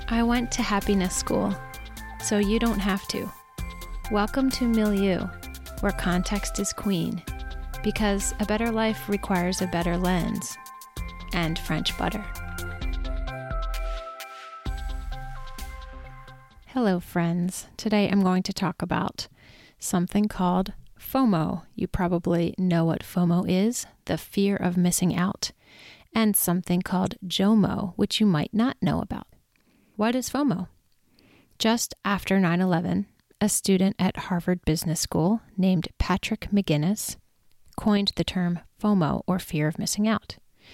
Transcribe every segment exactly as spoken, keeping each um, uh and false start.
I went to happiness school, so you don't have to. Welcome to Milieu, where context is queen, because a better life requires a better lens and French butter. Hello, friends. Today I'm going to talk about something called FOMO. You probably know what FOMO is, the fear of missing out, and something called JOMO, which you might not know about. What is FOMO? Just after nine eleven, a student at Harvard Business School named Patrick McGinnis coined the term FOMO, or fear of missing out.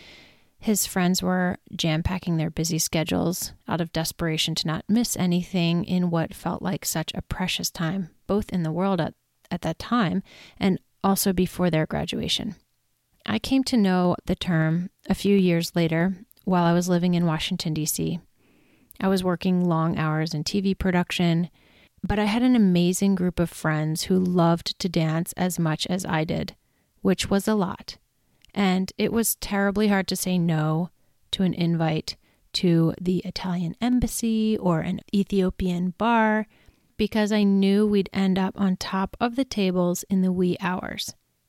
His friends were jam-packing their busy schedules out of desperation to not miss anything in what felt like such a precious time, both in the world at, at that time and also before their graduation. I came to know the term a few years later while I was living in Washington, D C. I was working long hours in T V production, but I had an amazing group of friends who loved to dance as much as I did, which was a lot. And it was terribly hard to say no to an invite to the Italian embassy or an Ethiopian bar because I knew we'd end up on top of the tables in the wee hours.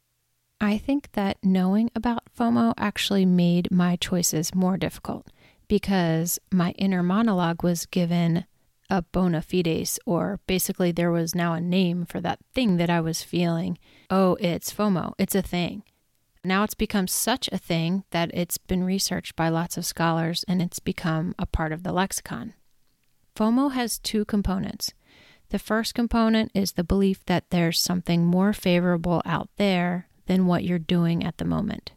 I think that knowing about FOMO actually made my choices more difficult because my inner monologue was given a bona fides, or basically there was now a name for that thing that I was feeling. Oh, it's FOMO. It's a thing. Now it's become such a thing that it's been researched by lots of scholars and it's become a part of the lexicon. FOMO has two components. The first component is the belief that there's something more favorable out there than what you're doing at the moment.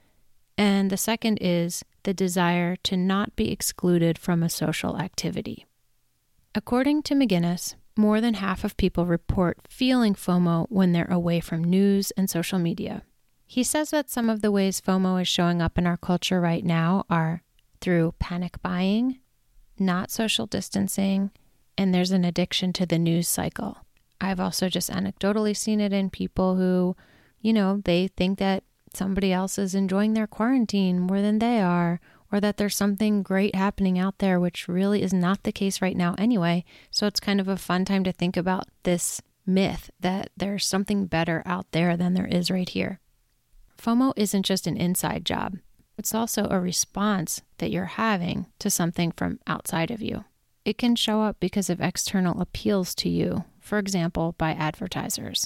And the second is the desire to not be excluded from a social activity. According to McGinnis, more than half of people report feeling FOMO when they're away from news and social media. He says that some of the ways FOMO is showing up in our culture right now are through panic buying, not social distancing, and there's an addiction to the news cycle. I've also just anecdotally seen it in people who, you know, they think that somebody else is enjoying their quarantine more than they are, or that there's something great happening out there, which really is not the case right now anyway. So it's kind of a fun time to think about this myth that there's something better out there than there is right here. FOMO isn't just an inside job. It's also a response that you're having to something from outside of you. It can show up because of external appeals to you, for example, by advertisers.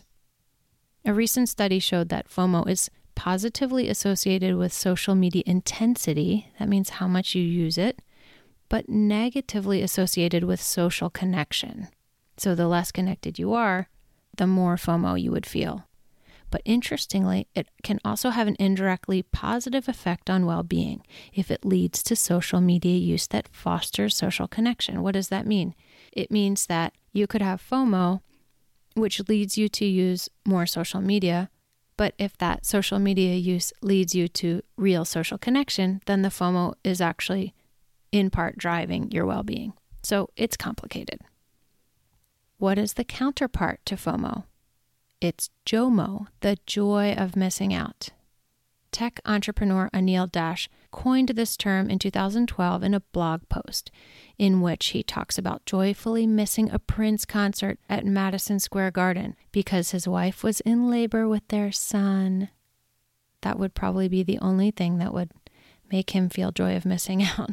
A recent study showed that FOMO is positively associated with social media intensity, that means how much you use it, but negatively associated with social connection. So the less connected you are, the more FOMO you would feel. But interestingly, it can also have an indirectly positive effect on well-being if it leads to social media use that fosters social connection. What does that mean? It means that you could have FOMO, which leads you to use more social media, but if that social media use leads you to real social connection, then the FOMO is actually in part driving your well-being. So it's complicated. What is the counterpart to FOMO? It's JOMO, the joy of missing out. Tech entrepreneur Anil Dash coined this term in two thousand twelve in a blog post in which he talks about joyfully missing a Prince concert at Madison Square Garden because his wife was in labor with their son. That would probably be the only thing that would make him feel joy of missing out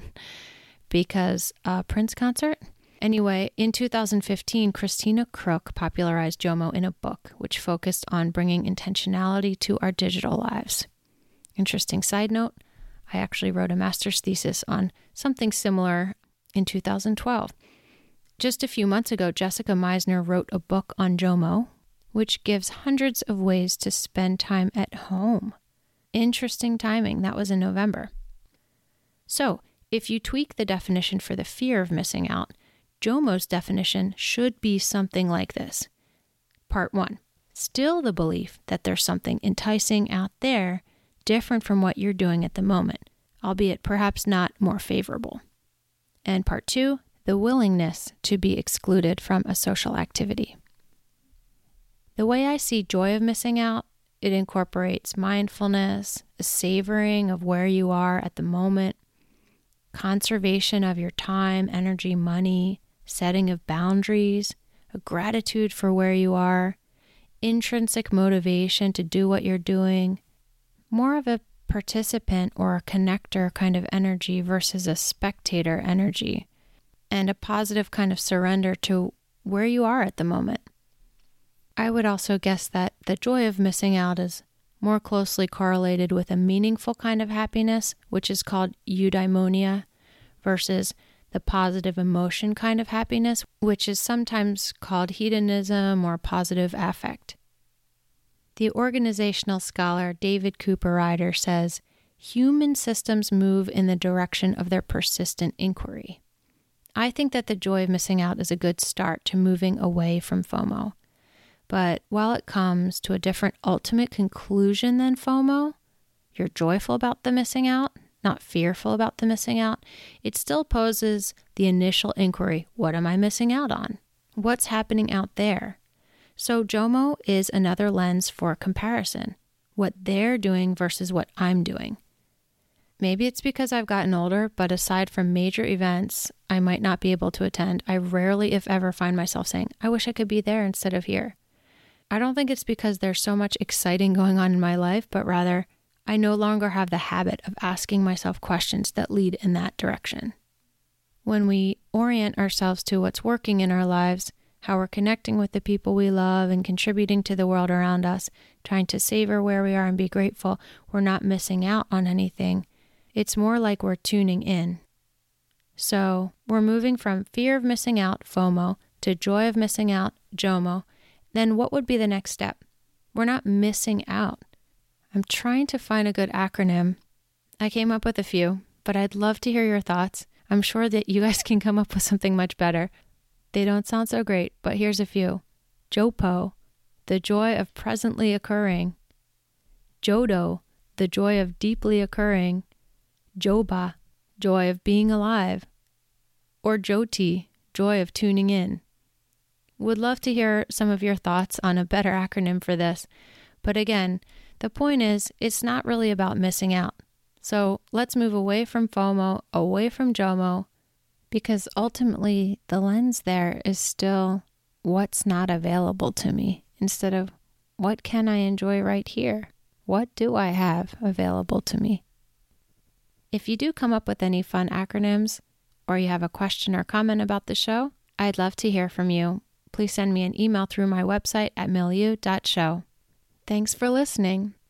because a Prince concert? Anyway, in two thousand fifteen, Christina Crook popularized JOMO in a book which focused on bringing intentionality to our digital lives. Interesting side note, I actually wrote a master's thesis on something similar in two thousand twelve. Just a few months ago, Jessica Meisner wrote a book on JOMO, which gives hundreds of ways to spend time at home. Interesting timing. That was in November. So, if you tweak the definition for the fear of missing out, JOMO's definition should be something like this. Part one, still the belief that there's something enticing out there different from what you're doing at the moment, albeit perhaps not more favorable. And part two, the willingness to be excluded from a social activity. The way I see joy of missing out, it incorporates mindfulness, a savoring of where you are at the moment, conservation of your time, energy, money, setting of boundaries, a gratitude for where you are, intrinsic motivation to do what you're doing, more of a participant or a connector kind of energy versus a spectator energy, and a positive kind of surrender to where you are at the moment. I would also guess that the joy of missing out is more closely correlated with a meaningful kind of happiness, which is called eudaimonia, versus the positive emotion kind of happiness, which is sometimes called hedonism or positive affect. The organizational scholar David Cooper Ryder says, human systems move in the direction of their persistent inquiry. I think that the joy of missing out is a good start to moving away from FOMO. But while it comes to a different ultimate conclusion than FOMO, you're joyful about the missing out, not fearful about the missing out, it still poses the initial inquiry, what am I missing out on? What's happening out there? So JOMO is another lens for comparison, what they're doing versus what I'm doing. Maybe it's because I've gotten older, but aside from major events I might not be able to attend, I rarely, if ever, find myself saying, I wish I could be there instead of here. I don't think it's because there's so much exciting going on in my life, but rather I no longer have the habit of asking myself questions that lead in that direction. When we orient ourselves to what's working in our lives, how we're connecting with the people we love and contributing to the world around us, trying to savor where we are and be grateful, we're not missing out on anything. It's more like we're tuning in. So we're moving from fear of missing out, FOMO, to joy of missing out, JOMO. Then what would be the next step? We're not missing out. I'm trying to find a good acronym. I came up with a few, but I'd love to hear your thoughts. I'm sure that you guys can come up with something much better. They don't sound so great, but here's a few. JOPO, the joy of presently occurring. JODO, the joy of deeply occurring. JOBA, joy of being alive. Or JOTI, joy of tuning in. Would love to hear some of your thoughts on a better acronym for this. But again, the point is, it's not really about missing out. So let's move away from FOMO, away from JOMO, because ultimately the lens there is still what's not available to me instead of what can I enjoy right here? What do I have available to me? If you do come up with any fun acronyms or you have a question or comment about the show, I'd love to hear from you. Please send me an email through my website at milieu dot show. Thanks for listening.